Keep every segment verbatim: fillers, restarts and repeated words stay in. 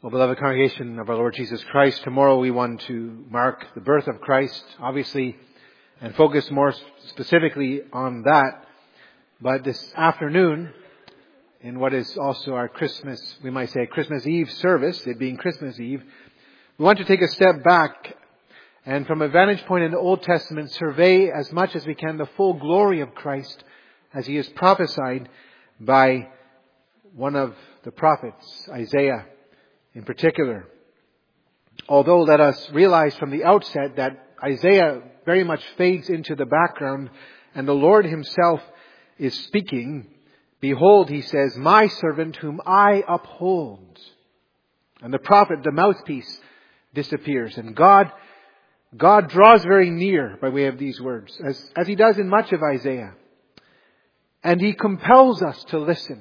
Well, beloved congregation of our Lord Jesus Christ, tomorrow we want to mark the birth of Christ, obviously, and focus more specifically on that. But this afternoon, in what is also our Christmas, we might say Christmas Eve service, it being Christmas Eve, we want to take a step back and from a vantage point in the Old Testament, survey as much as we can the full glory of Christ as He is prophesied by one of the prophets, Isaiah in particular. Although let us realize from the outset that Isaiah very much fades into the background and the Lord Himself is speaking. Behold, He says, my servant whom I uphold. And the prophet, the mouthpiece, disappears. And God, God draws very near by way of these words, as, as He does in much of Isaiah. And He compels us to listen.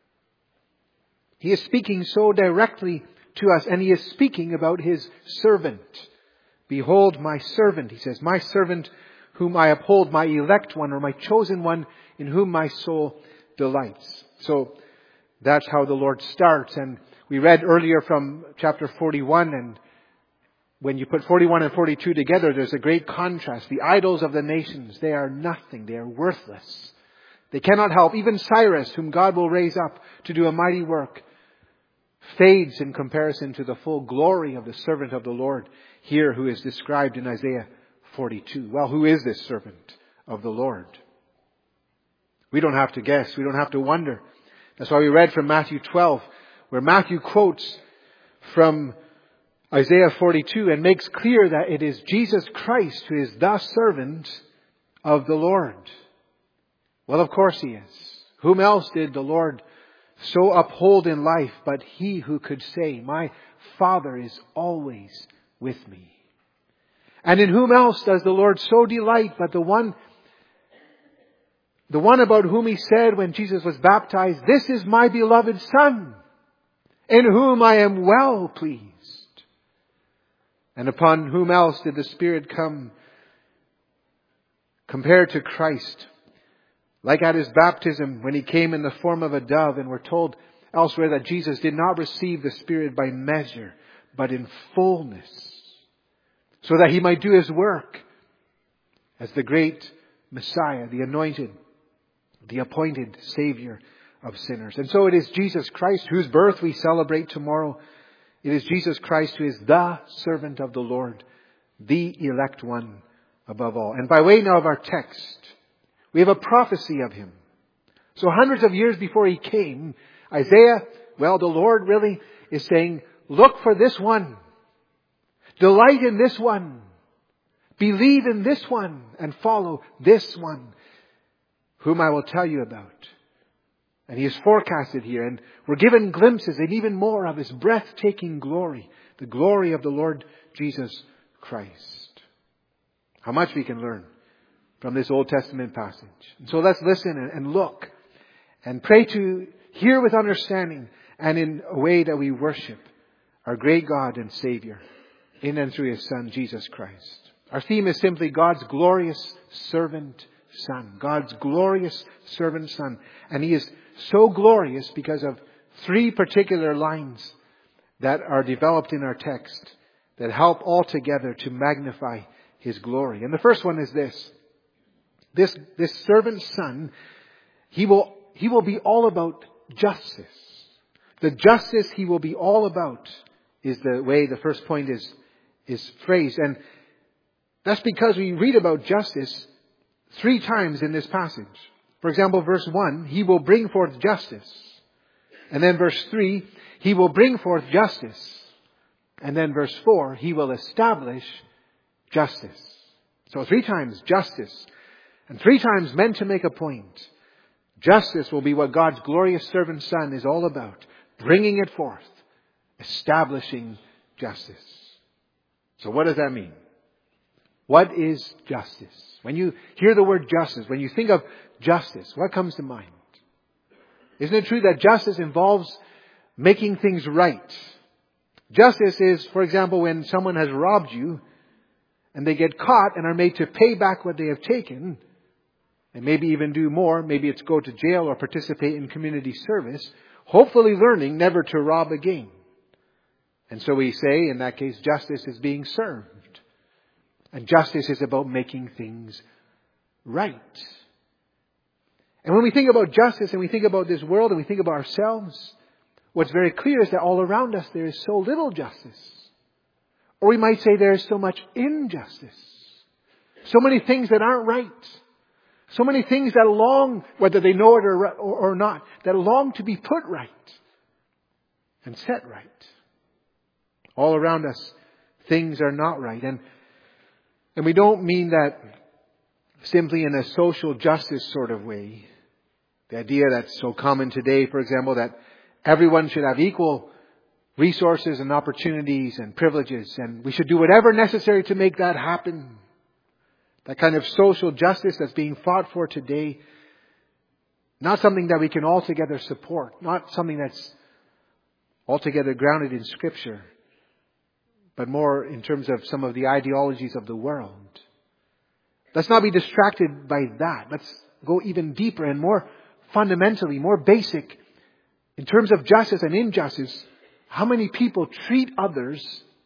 He is speaking so directly to us, and He is speaking about His servant. Behold, my servant, He says, my servant whom I uphold, my elect one, or my chosen one, in whom my soul delights. So that's how the Lord starts. And we read earlier from chapter forty-one, and when you put forty-one and forty-two together, there's a great contrast. The idols of the nations, they are nothing. They are worthless. They cannot help. Even Cyrus, whom God will raise up to do a mighty work, fades in comparison to the full glory of the servant of the Lord here, who is described in Isaiah forty-two. Well, who is this servant of the Lord? We don't have to guess. We don't have to wonder. That's why we read from Matthew twelve, where Matthew quotes from Isaiah forty-two and makes clear that it is Jesus Christ who is the servant of the Lord. Well, of course He is. Whom else did the Lord so uphold in life but He who could say, my Father is always with me? And in whom else does the Lord so delight but the one, the one about whom He said when Jesus was baptized, this is my beloved Son, in whom I am well pleased. And upon whom else did the Spirit come compared to Christ? Like at His baptism, when He came in the form of a dove, and we're told elsewhere that Jesus did not receive the Spirit by measure, but in fullness, so that He might do His work as the great Messiah, the anointed, the appointed Savior of sinners. And so it is Jesus Christ, whose birth we celebrate tomorrow. It is Jesus Christ who is the servant of the Lord, the elect one above all. And by way now of our text, we have a prophecy of Him. So hundreds of years before He came, Isaiah, well, the Lord really is saying, look for this one. Delight in this one. Believe in this one and follow this one, whom I will tell you about. And He is forecasted here, and we're given glimpses and even more of His breathtaking glory, the glory of the Lord Jesus Christ. How much we can learn from this Old Testament passage. And so let's listen and, and look and pray to hear with understanding and in a way that we worship our great God and Savior in and through His Son, Jesus Christ. Our theme is simply God's glorious servant Son. God's glorious servant Son. And He is so glorious because of three particular lines that are developed in our text that help altogether to magnify His glory. And the first one is this. This, this servant Son, he will, he will be all about justice. The justice He will be all about is the way the first point is, is phrased. And that's because we read about justice three times in this passage. For example, verse one, He will bring forth justice. And then verse three, He will bring forth justice. And then verse four, He will establish justice. So three times justice. And three times meant to make a point. Justice will be what God's glorious servant Son is all about. Bringing it forth. Establishing justice. So what does that mean? What is justice? When you hear the word justice, when you think of justice, what comes to mind? Isn't it true that justice involves making things right? Justice is, for example, when someone has robbed you and they get caught and are made to pay back what they have taken, and maybe even do more. Maybe it's go to jail or participate in community service, hopefully learning never to rob again. And so we say, in that case, justice is being served. And justice is about making things right. And when we think about justice and we think about this world and we think about ourselves, what's very clear is that all around us there is so little justice. Or we might say there is so much injustice. So many things that aren't right. So many things that long, whether they know it or, or, or not, that long to be put right and set right. All around us, things are not right. And, and we don't mean that simply in a social justice sort of way. The idea that's so common today, for example, that everyone should have equal resources and opportunities and privileges, and we should do whatever necessary to make that happen. That kind of social justice that's being fought for today, not something that we can altogether support, not something that's altogether grounded in Scripture, but more in terms of some of the ideologies of the world. Let's not be distracted by that. Let's go even deeper and more fundamentally, more basic. In terms of justice and injustice, how many people treat others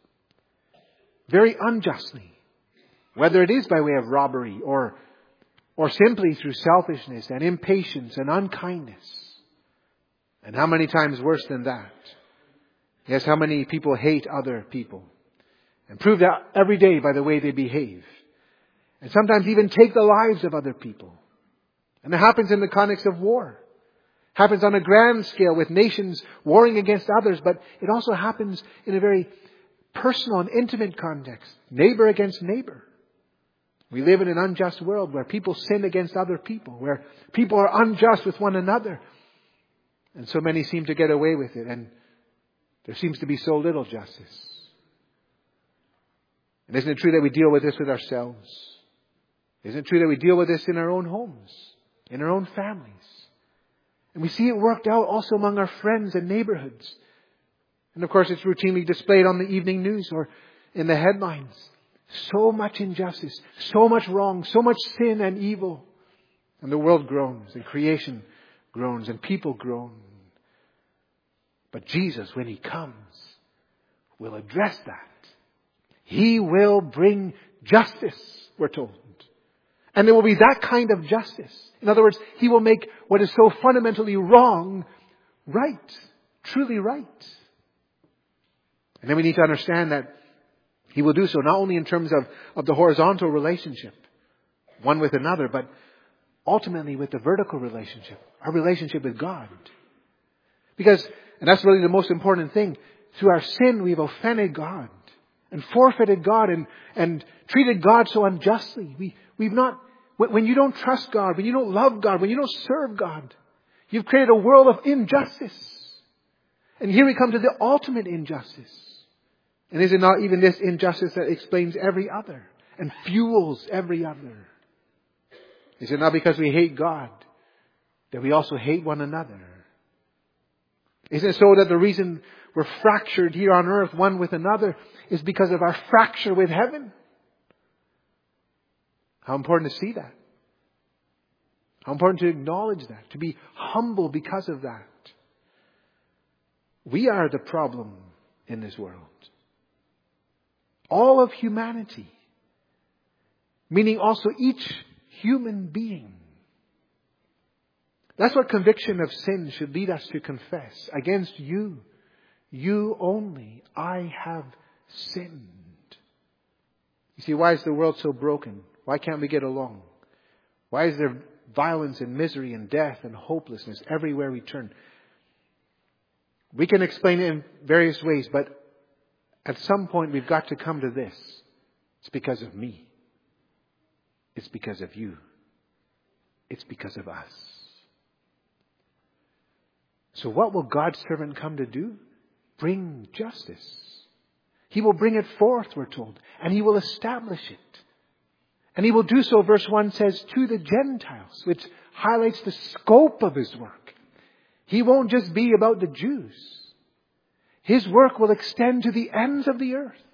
very unjustly? Whether it is by way of robbery or, or simply through selfishness and impatience and unkindness. And how many times worse than that? Yes, how many people hate other people and prove that every day by the way they behave. And sometimes even take the lives of other people. And it happens in the context of war. It happens on a grand scale with nations warring against others, but it also happens in a very personal and intimate context. Neighbor against neighbor. We live in an unjust world where people sin against other people, where people are unjust with one another. And so many seem to get away with it, and there seems to be so little justice. And isn't it true that we deal with this with ourselves? Isn't it true that we deal with this in our own homes, in our own families? And we see it worked out also among our friends and neighborhoods. And of course, it's routinely displayed on the evening news or in the headlines. So much injustice, so much wrong, so much sin and evil. And the world groans, and creation groans, and people groan. But Jesus, when He comes, will address that. He will bring justice, we're told. And there will be that kind of justice. In other words, He will make what is so fundamentally wrong right, truly right. And then we need to understand that He will do so not only in terms of, of the horizontal relationship, one with another, but ultimately with the vertical relationship, our relationship with God. Because, and that's really the most important thing, through our sin we've offended God and forfeited God and, and treated God so unjustly. We, we've not, when you don't trust God, when you don't love God, when you don't serve God, you've created a world of injustice. And here we come to the ultimate injustice. And is it not even this injustice that explains every other and fuels every other? Is it not because we hate God that we also hate one another? Isn't it so that the reason we're fractured here on earth one with another is because of our fracture with heaven? How important to see that. How important to acknowledge that. To be humble because of that. We are the problem in this world. All of humanity. Meaning also each human being. That's what conviction of sin should lead us to confess. Against you, you only, I have sinned. You see, why is the world so broken? Why can't we get along? Why is there violence and misery and death and hopelessness everywhere we turn? We can explain it in various ways, but at some point we've got to come to this. It's because of me. It's because of you. It's because of us. So what will God's servant come to do? Bring justice. He will bring it forth, we're told, and He will establish it. And He will do so, verse one says, to the Gentiles, which highlights the scope of His work. He won't just be about the Jews. His work will extend to the ends of the earth.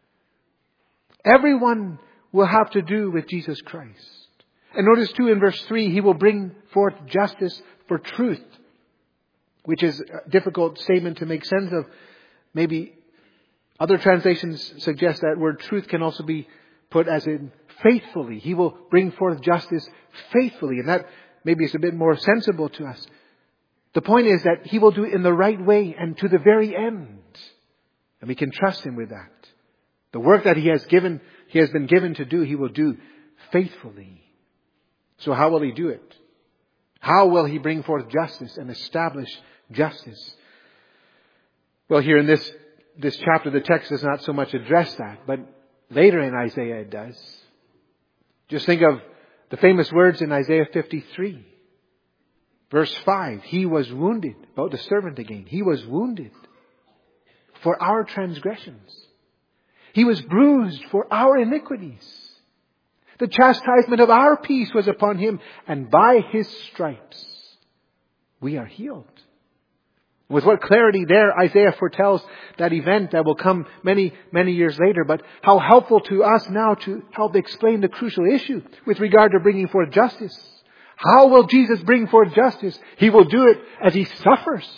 Everyone will have to do with Jesus Christ. And notice too in verse three, He will bring forth justice for truth, which is a difficult statement to make sense of. Maybe Other translations suggest that word truth can also be put as in faithfully. He will bring forth justice faithfully. And that maybe is a bit more sensible to us. The point is that He will do it in the right way and to the very end. And we can trust Him with that. The work that He has given, He has been given to do, He will do faithfully. So how will He do it? How will He bring forth justice and establish justice? Well, here in this, this chapter, the text does not so much address that, but later in Isaiah it does. Just think of the famous words in Isaiah fifty-three. Verse five, He was wounded, about the servant again. He was wounded for our transgressions. He was bruised for our iniquities. The chastisement of our peace was upon Him, and by His stripes we are healed. With what clarity there Isaiah foretells that event that will come many, many years later. But how helpful to us now to help explain the crucial issue with regard to bringing forth justice. How will Jesus bring forth justice? He will do it as He suffers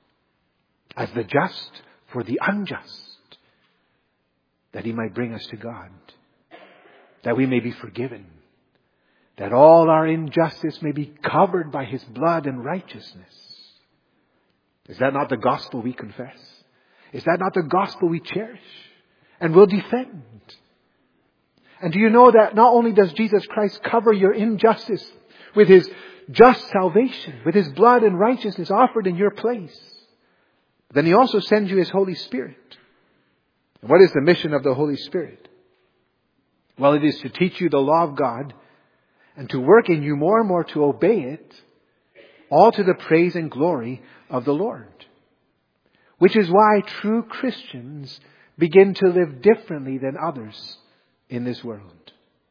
as the just for the unjust, that He might bring us to God, that we may be forgiven, that all our injustice may be covered by His blood and righteousness. Is that not the gospel we confess? Is that not the gospel we cherish and will defend? And do you know that not only does Jesus Christ cover your injustice with His just salvation, with His blood and righteousness offered in your place, then He also sends you His Holy Spirit. And what is the mission of the Holy Spirit? Well, it is to teach you the law of God and to work in you more and more to obey it, all to the praise and glory of the Lord. Which is why true Christians begin to live differently than others in this world.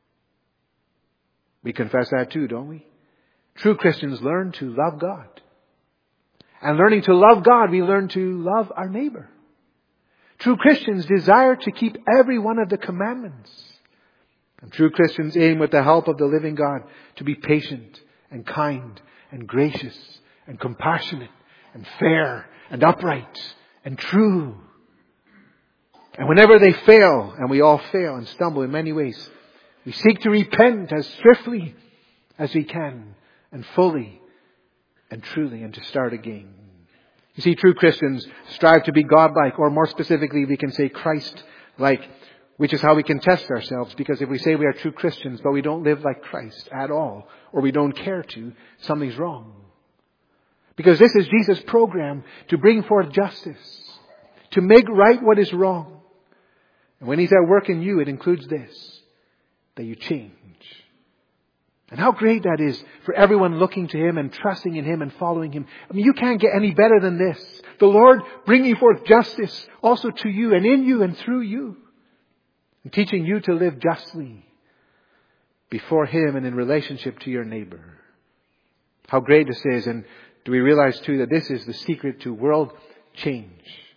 We confess that too, don't we? True Christians learn to love God. And learning to love God, we learn to love our neighbor. True Christians desire to keep every one of the commandments. And true Christians aim with the help of the living God to be patient and kind and gracious and compassionate and fair and upright and true. And whenever they fail, and we all fail and stumble in many ways, we seek to repent as swiftly as we can and fully and truly and to start again. You see, true Christians strive to be God-like, or more specifically, we can say Christ-like, which is how we can test ourselves. Because if we say we are true Christians, but we don't live like Christ at all, or we don't care to, something's wrong. Because this is Jesus' program to bring forth justice, to make right what is wrong. And when He's at work in you, it includes this, that you change. And how great that is for everyone looking to Him and trusting in Him and following Him. I mean, you can't get any better than this. The Lord bringing forth justice also to you and in you and through you. And teaching you to live justly before Him and in relationship to your neighbor. How great this is. And do we realize too that this is the secret to world change?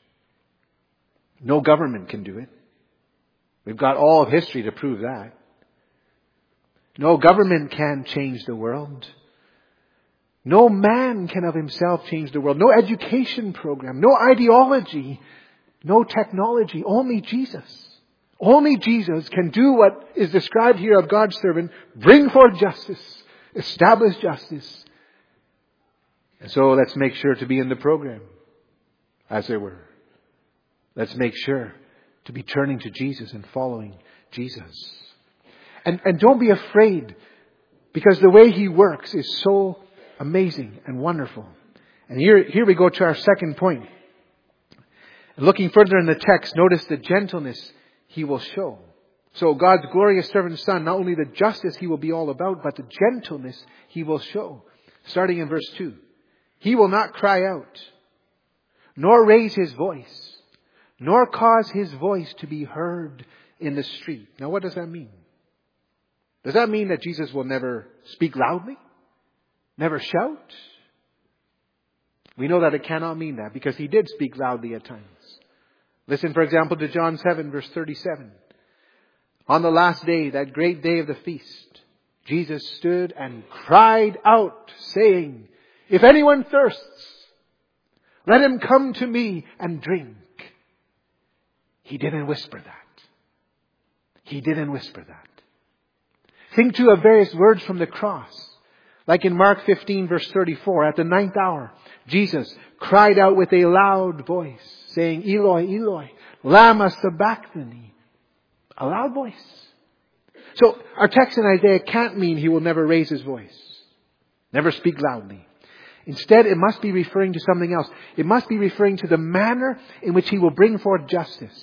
No government can do it. We've got all of history to prove that. No government can change the world. No man can of himself change the world. No education program, no ideology, no technology. Only Jesus. Only Jesus can do what is described here of God's servant, bring forth justice, establish justice. And so let's make sure to be in the program, as it were. Let's make sure to be turning to Jesus and following Jesus. And, and don't be afraid, because the way He works is so amazing and wonderful. And here, here we go to our second point. Looking further in the text, notice the gentleness He will show. So God's glorious servant son, not only the justice He will be all about, but the gentleness He will show. Starting in verse two. He will not cry out, nor raise His voice, nor cause His voice to be heard in the street. Now what does that mean? Does that mean that Jesus will never speak loudly? Never shout? We know that it cannot mean that, because He did speak loudly at times. Listen, for example, to John seven, verse thirty-seven. On the last day, that great day of the feast, Jesus stood and cried out, saying, "If anyone thirsts, let him come to me and drink. He didn't whisper that. He didn't whisper that. Think too of various words from the cross. Like in Mark fifteen verse thirty-four, at the ninth hour, Jesus cried out with a loud voice, saying, Eloi, Eloi, lama sabachthani. A loud voice. So our text in Isaiah can't mean he will never raise his voice. Never speak loudly. Instead, it must be referring to something else. It must be referring to the manner in which he will bring forth justice.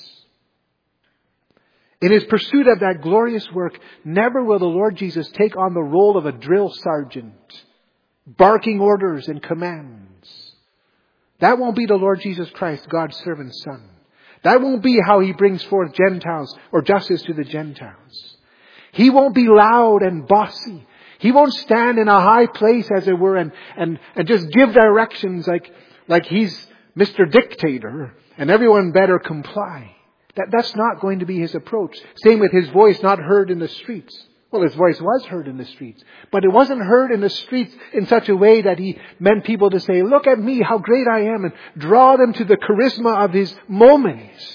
In his pursuit of that glorious work, never will the Lord Jesus take on the role of a drill sergeant, barking orders and commands. That won't be the Lord Jesus Christ, God's servant son. That won't be how he brings forth Gentiles or justice to the Gentiles. He won't be loud and bossy. He won't stand in a high place, as it were, and, and, and just give directions like, like he's Mister Dictator and everyone better comply. That, that's not going to be his approach. Same with his voice not heard in the streets. Well, his voice was heard in the streets. But it wasn't heard in the streets in such a way that he meant people to say, look at me, how great I am, and draw them to the charisma of his moments.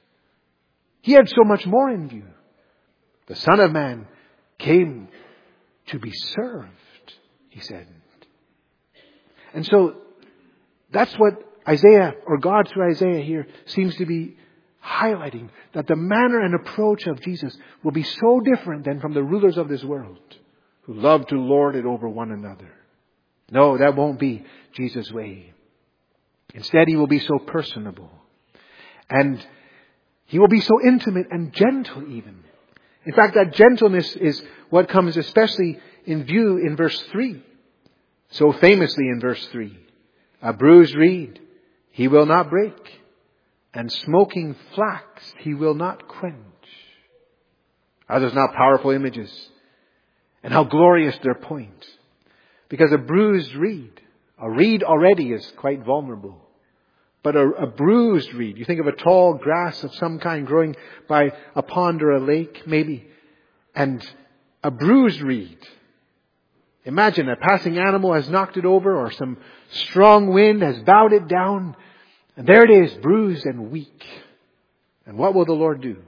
He had so much more in view. The Son of Man came to be served, he said. And so that's what Isaiah, or God through Isaiah here, seems to be highlighting, that the manner and approach of Jesus will be so different than from the rulers of this world who love to lord it over one another. No, that won't be Jesus' way. Instead, he will be so personable. And he will be so intimate and gentle even. In fact, that gentleness is what comes especially in view in verse three. So famously in verse three. A bruised reed he will not break, and smoking flax he will not quench. Are those not powerful images? And how glorious their point. Because a bruised reed, a reed already is quite vulnerable. But a, a bruised reed, you think of a tall grass of some kind growing by a pond or a lake, maybe. And a bruised reed. Imagine a passing animal has knocked it over, or some strong wind has bowed it down. And there it is, bruised and weak. And what will the Lord do?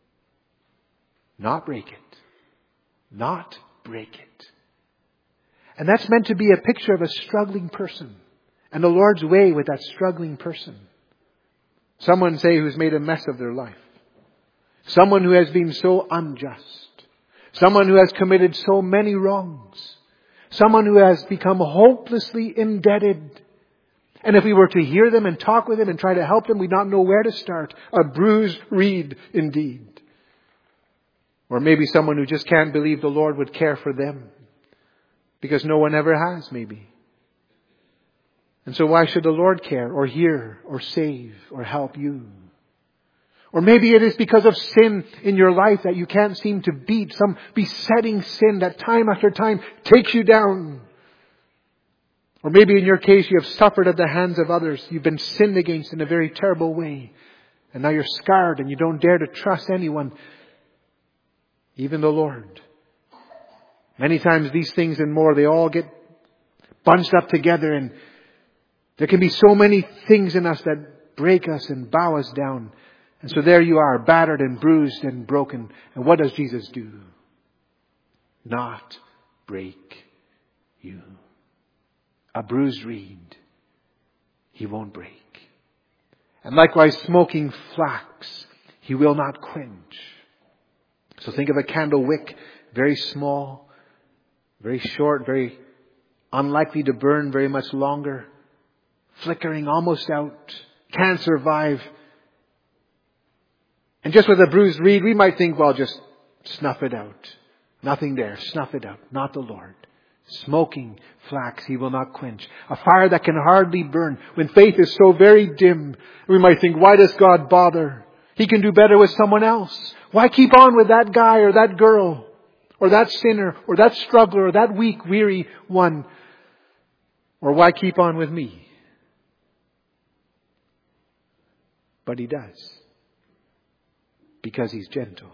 Not break it. Not break it. And that's meant to be a picture of a struggling person. And the Lord's way with that struggling person. Someone, say, who's made a mess of their life. Someone who has been so unjust. Someone who has committed so many wrongs. Someone who has become hopelessly indebted. And if we were to hear them and talk with them and try to help them, we'd not know where to start. A bruised reed indeed. Or maybe someone who just can't believe the Lord would care for them. Because no one ever has, maybe. And so why should the Lord care or hear or save or help you? Or maybe it is because of sin in your life that you can't seem to beat. Some besetting sin that time after time takes you down. Or maybe in your case you have suffered at the hands of others. You've been sinned against in a very terrible way. And now you're scarred and you don't dare to trust anyone. Even the Lord. Many times these things and more, they all get bunched up together, and there can be so many things in us that break us and bow us down. And so there you are, battered and bruised and broken. And what does Jesus do? Not break you. A bruised reed he won't break. And likewise, smoking flax he will not quench. So think of a candle wick, very small, very short, very unlikely to burn very much longer, flickering almost out, can't survive. And just with a bruised reed, we might think, well, just snuff it out. Nothing there, snuff it out. Not the Lord. Smoking flax he will not quench. A fire that can hardly burn. When faith is so very dim, we might think, why does God bother? He can do better with someone else. Why keep on with that guy or that girl or that sinner or that struggler or that weak, weary one? Or why keep on with me? But he does. Because he's gentle.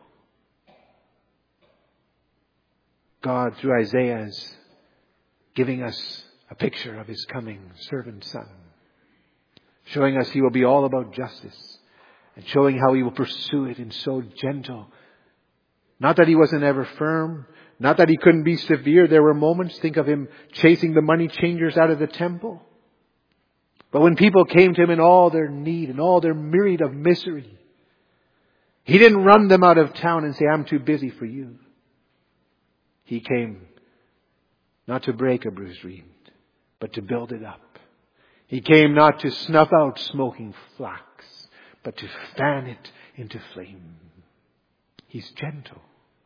God, through Isaiah, is giving us a picture of his coming servant son. Showing us he will be all about justice. and showing how He will pursue it in so gentle. Not that He wasn't ever firm. Not that He couldn't be severe. There were moments, think of Him chasing the money changers out of the temple. But when people came to Him in all their need and all their myriad of misery, He didn't run them out of town and say, I'm too busy for you. He came not to break a bruised reed, but to build it up. He came not to snuff out smoking flax, but to fan it into flame. He's gentle.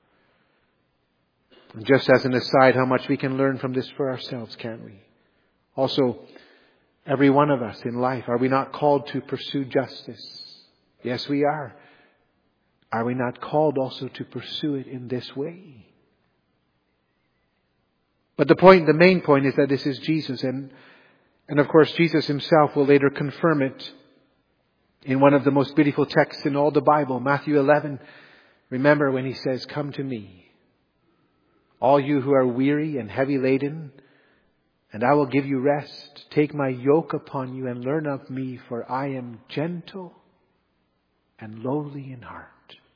And just as an aside, how much we can learn from this for ourselves, can't we? Also, every one of us in life, are we not called to pursue justice? Yes, we are. Are we not called also to pursue it in this way? But the point, the main point is that this is Jesus. And, and of course, Jesus Himself will later confirm it in one of the most beautiful texts in all the Bible, Matthew eleven. Remember when He says, come to me, all you who are weary and heavy laden, and I will give you rest. Take my yoke upon you and learn of me, for I am gentle and lowly in heart.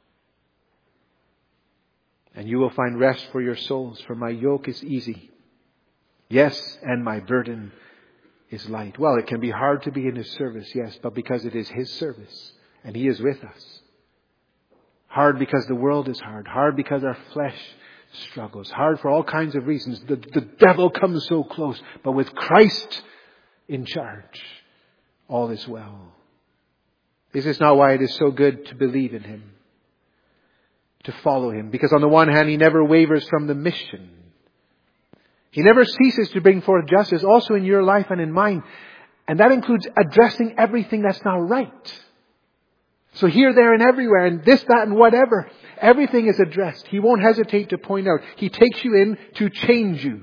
And you will find rest for your souls, for my yoke is easy. Yes, and my burden is light. Well, it can be hard to be in His service, yes, but because it is His service and He is with us. Hard because the world is hard. Hard because our flesh struggles. Hard for all kinds of reasons. The, the devil comes so close. But with Christ in charge, all is well. This is not why it is so good to believe in Him, to follow Him. Because on the one hand, He never wavers from the mission. He never ceases to bring forth justice, also in your life and in mine. And that includes addressing everything that's not right. So here, there, and everywhere, and this, that, and whatever, everything is addressed. He won't hesitate to point out. He takes you in to change you.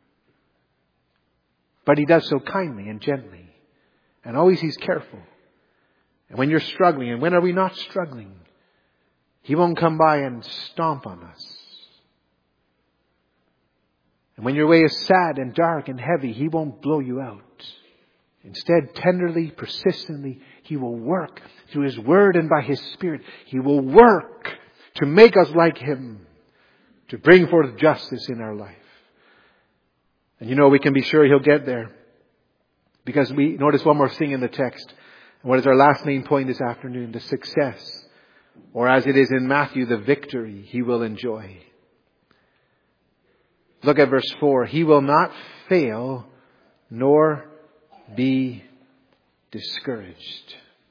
But He does so kindly and gently. And always He's careful. And when you're struggling, and when are we not struggling? He won't come by and stomp on us. And when your way is sad and dark and heavy, He won't blow you out. Instead, tenderly, persistently, He will work through His Word and by His Spirit. He will work to make us like Him, to bring forth justice in our life. And you know, we can be sure He'll get there. Because we notice one more thing in the text. And what is our last main point this afternoon? The success, or as it is in Matthew, the victory He will enjoy. Look at verse four. He will not fail nor be discouraged.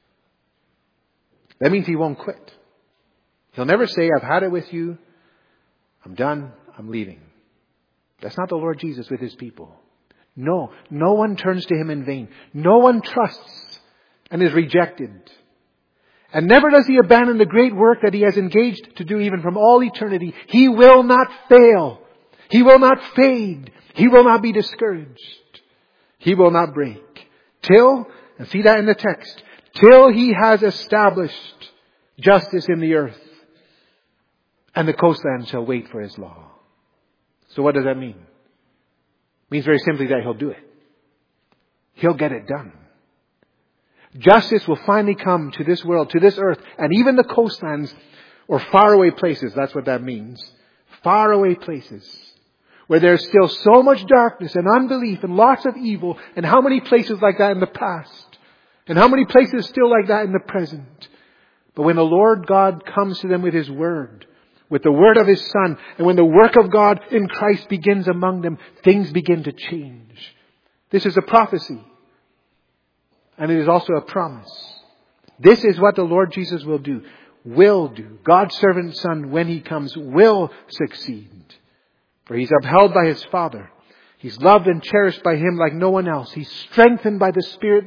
That means He won't quit. He'll never say, I've had it with you. I'm done. I'm leaving. That's not the Lord Jesus with His people. No, no one turns to Him in vain. No one trusts and is rejected. And never does He abandon the great work that He has engaged to do even from all eternity. He will not fail. He will not fade. He will not be discouraged. He will not break. Till, and see that in the text, till He has established justice in the earth, and the coastland shall wait for His law. So what does that mean? It means very simply that He'll do it. He'll get it done. Justice will finally come to this world, to this earth, and even the coastlands or faraway places. That's what that means. Faraway places where there's still so much darkness and unbelief and lots of evil. And how many places like that in the past? And how many places still like that in the present? But when the Lord God comes to them with His Word, with the Word of His Son, and when the work of God in Christ begins among them, things begin to change. This is a prophecy. And it is also a promise. This is what the Lord Jesus will do. Will do. God's servant Son, when He comes, will succeed. For He's upheld by His Father. He's loved and cherished by Him like no one else. He's strengthened by the Spirit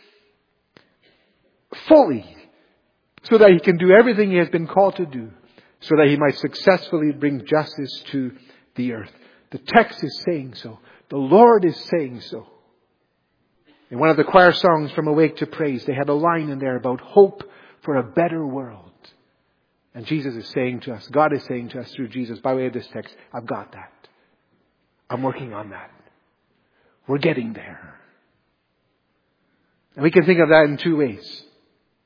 fully, so that He can do everything He has been called to do, so that He might successfully bring justice to the earth. The text is saying so. The Lord is saying so. In one of the choir songs from Awake to Praise, they had a line in there about hope for a better world. And Jesus is saying to us, God is saying to us through Jesus, by way of this text, I've got that. I'm working on that. We're getting there. And we can think of that in two ways.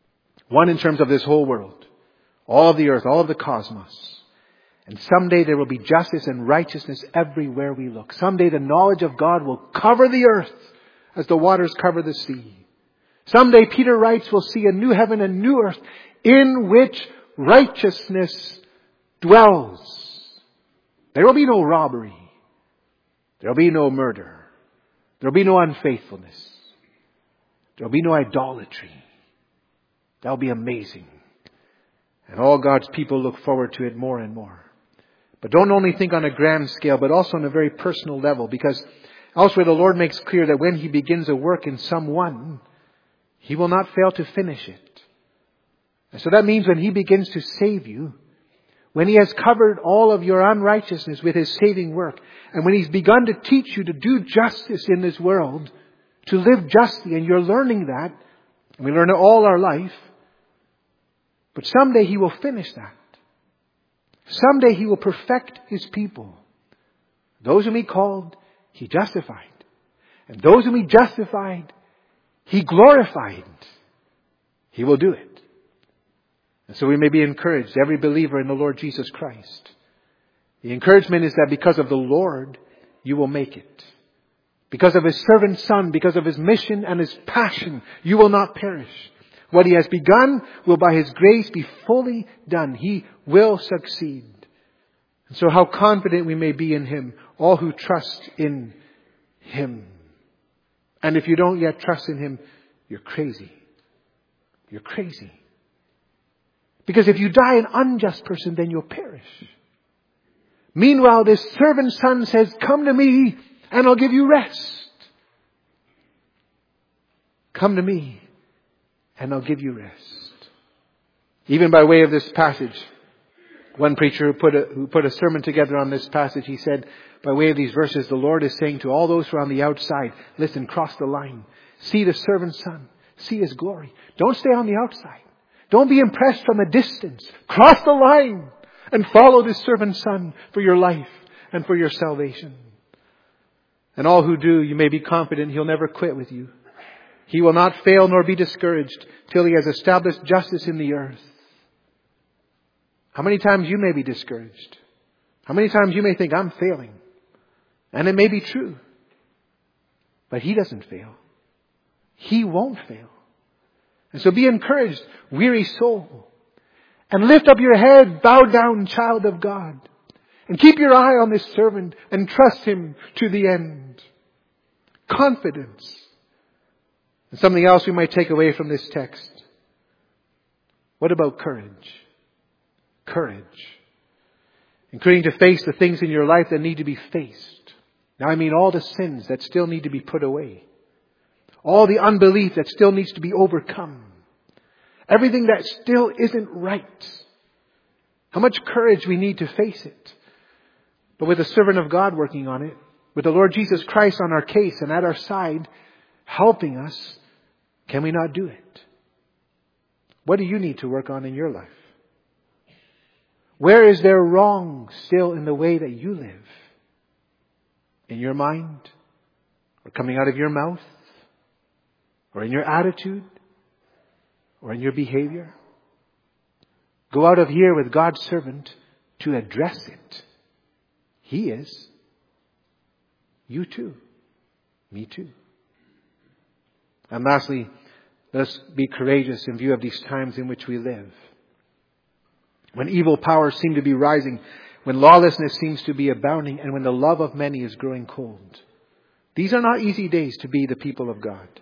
One in terms of this whole world, all of the earth, all of the cosmos. And someday there will be justice and righteousness everywhere we look. Someday the knowledge of God will cover the earth as the waters cover the sea. Someday, Peter writes, we'll see a new heaven and new earth in which righteousness dwells. There will be no robbery. There will be no murder. There will be no unfaithfulness. There will be no idolatry. That will be amazing. And all God's people look forward to it more and more. But don't only think on a grand scale, but also on a very personal level. Because elsewhere the Lord makes clear that when He begins a work in someone, He will not fail to finish it. And so that means when He begins to save you, when He has covered all of your unrighteousness with His saving work, and when He's begun to teach you to do justice in this world, to live justly, and you're learning that, and we learn it all our life, but someday He will finish that. Someday He will perfect His people. Those whom He called, He justified. And those whom He justified, He glorified. He will do it. And so we may be encouraged, every believer in the Lord Jesus Christ. The encouragement is that because of the Lord, you will make it. Because of His servant Son, because of His mission and His passion, you will not perish. What He has begun will by His grace be fully done. He will succeed. And so how confident we may be in Him, all who trust in Him. And if you don't yet trust in Him, you're crazy. You're crazy. Because if you die an unjust person, then you'll perish. Meanwhile, this servant son says, come to me and I'll give you rest. Come to me and I'll give you rest. Even by way of this passage, one preacher who put a, who put a sermon together on this passage, he said, by way of these verses, the Lord is saying to all those who are on the outside, listen, cross the line. See the servant son. See His glory. Don't stay on the outside. Don't be impressed from a distance. Cross the line and follow this servant son for your life and for your salvation. And all who do, you may be confident He'll never quit with you. He will not fail nor be discouraged till He has established justice in the earth. How many times you may be discouraged? How many times you may think, I'm failing? And it may be true. But He doesn't fail. He won't fail. And so be encouraged, weary soul. And lift up your head, bow down, child of God. And keep your eye on this servant and trust Him to the end. Confidence. And something else we might take away from this text. What about courage? Courage. Including to face the things in your life that need to be faced. Now I mean all the sins that still need to be put away. All the unbelief that still needs to be overcome. Everything that still isn't right. How much courage we need to face it. But with a servant of God working on it, with the Lord Jesus Christ on our case and at our side, helping us, can we not do it? What do you need to work on in your life? Where is there wrong still in the way that you live? In your mind? Or coming out of your mouth? Or in your attitude? Or in your behavior? Go out of here with God's servant to address it. He is. You too. Me too. And lastly, let us be courageous in view of these times in which we live. When evil powers seem to be rising, when lawlessness seems to be abounding, and when the love of many is growing cold. These are not easy days to be the people of God.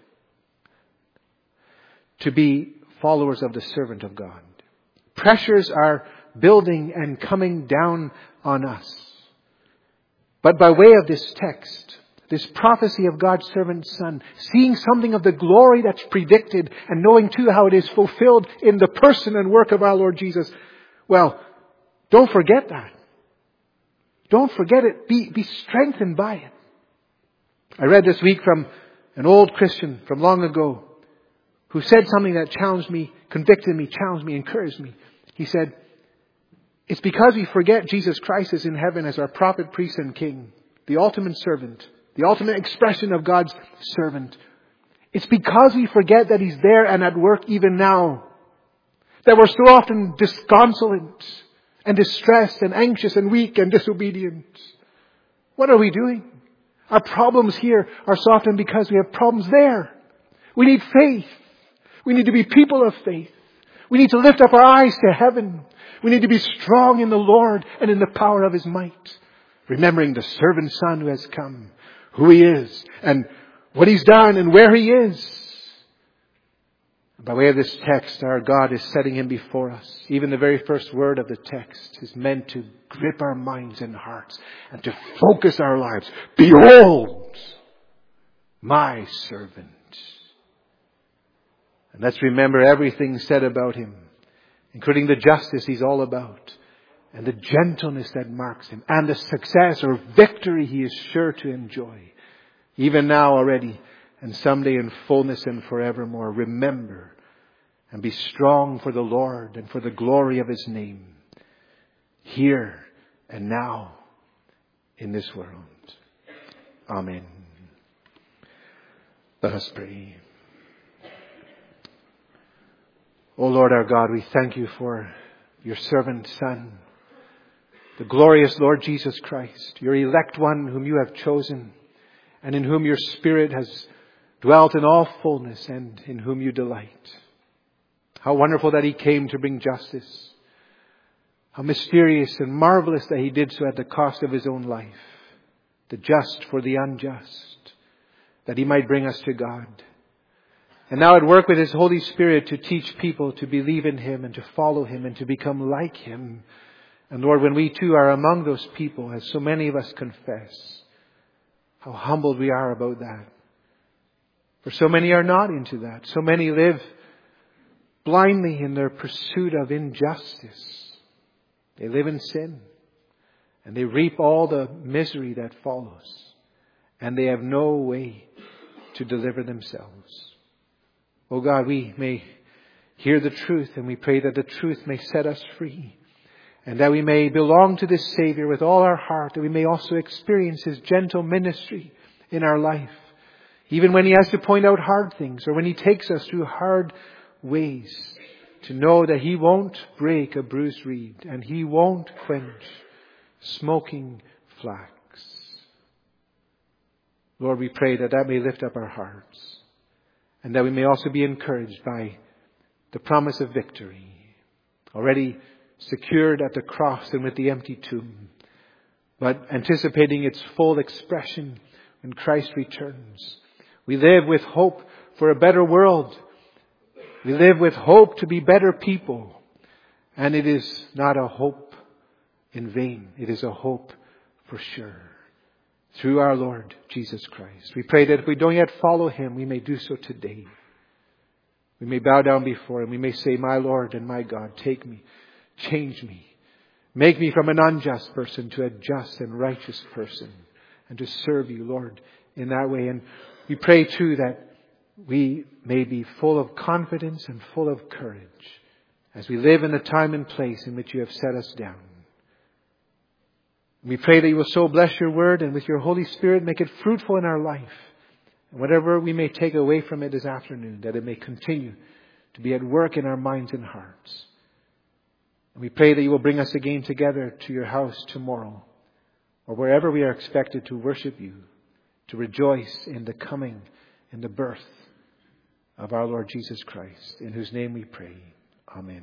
To be followers of the servant of God. Pressures are building and coming down on us. But by way of this text, this prophecy of God's servant son, seeing something of the glory that's predicted and knowing too how it is fulfilled in the person and work of our Lord Jesus, well, don't forget that. Don't forget it. Be, be strengthened by it. I read this week from an old Christian from long ago who said something that challenged me, convicted me, challenged me, encouraged me. He said, it's because we forget Jesus Christ is in heaven as our prophet, priest, and king, the ultimate servant, the ultimate expression of God's servant. It's because we forget that He's there and at work even now. that we're so often disconsolate and distressed and anxious and weak and disobedient. What are we doing? Our problems here are so often because we have problems there. We need faith. We need to be people of faith. We need to lift up our eyes to heaven. We need to be strong in the Lord and in the power of His might. Remembering the servant son who has come, who He is, and what He's done and where He is. By way of this text, our God is setting Him before us. Even the very first word of the text is meant to grip our minds and hearts and to focus our lives. Behold, my servant. And let's remember everything said about Him, including the justice He's all about, and the gentleness that marks Him, and the success or victory He is sure to enjoy, even now already, and someday in fullness and forevermore. Remember and be strong for the Lord and for the glory of His name, here and now in this world. Amen. Let us pray. O Lord our God, we thank You for Your servant Son, the glorious Lord Jesus Christ, Your elect one whom You have chosen, and in whom Your Spirit has dwelt in all fullness, and in whom You delight. How wonderful that He came to bring justice. How mysterious and marvelous that He did so at the cost of His own life. The just for the unjust, that He might bring us to God. And now at work with His Holy Spirit to teach people to believe in Him and to follow Him and to become like Him. And Lord, when we too are among those people, as so many of us confess, how humbled we are about that. For so many are not into that. So many live blindly in their pursuit of injustice. They live in sin. And they reap all the misery that follows. And they have no way to deliver themselves. Oh God, we may hear the truth, and we pray that the truth may set us free. And that we may belong to this Savior with all our heart. That we may also experience His gentle ministry in our life. Even when He has to point out hard things, or when He takes us through hard ways, to know that He won't break a bruised reed, and He won't quench smoking flax. Lord, we pray that that may lift up our hearts, and that we may also be encouraged by the promise of victory, already secured at the cross and with the empty tomb, but anticipating its full expression when Christ returns. We live with hope for a better world. We live with hope to be better people. And it is not a hope in vain. It is a hope for sure. Through our Lord Jesus Christ. We pray that if we don't yet follow Him, we may do so today. We may bow down before Him. We may say, my Lord and my God, take me, change me. Make me from an unjust person to a just and righteous person. And to serve You, Lord, in that way. And we pray too that we may be full of confidence and full of courage as we live in the time and place in which You have set us down. We pray that You will so bless Your word, and with Your Holy Spirit make it fruitful in our life. And whatever we may take away from it this afternoon, that it may continue to be at work in our minds and hearts. And we pray that You will bring us again together to Your house tomorrow, or wherever we are expected to worship You, to rejoice in the coming, in the birth of our Lord Jesus Christ, in whose name we pray. Amen.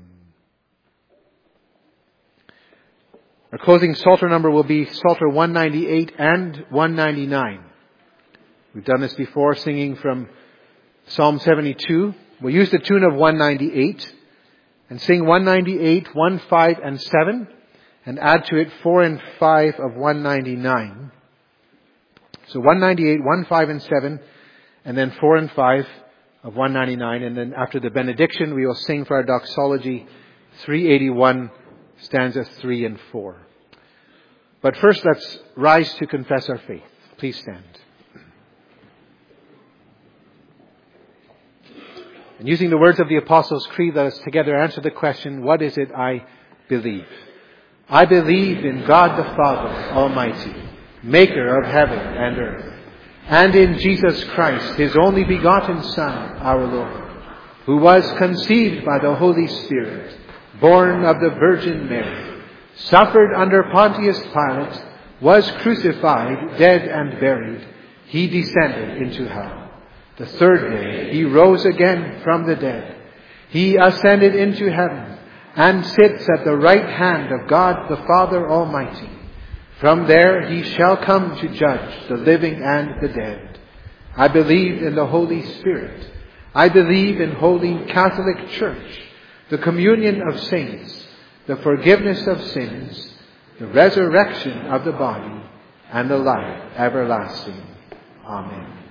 Our closing Psalter number will be Psalter one ninety-eight and one ninety-nine. We've done this before, singing from Psalm seventy-two. We'll use the tune of one ninety-eight and sing one ninety-eight, one, five, and seven, and add to it four and five of one ninety-nine. So one ninety-eight, one, five, and seven, and then four and five of one ninety-nine. And then after the benediction, we will sing for our doxology three eighty-one, stanzas three and four. But first, let's rise to confess our faith. Please stand. And using the words of the Apostles' Creed, let us together answer the question, what is it I believe? I believe in God the Father Almighty, maker of heaven and earth, and in Jesus Christ, His only begotten Son, our Lord, who was conceived by the Holy Spirit, born of the Virgin Mary, suffered under Pontius Pilate, was crucified, dead and buried. He descended into hell. The third day he rose again from the dead. He ascended into heaven and sits at the right hand of God the Father Almighty. From there he shall come to judge the living and the dead. I believe in the Holy Spirit. I believe in Holy Catholic Church, the communion of saints, the forgiveness of sins, the resurrection of the body, and the life everlasting. Amen.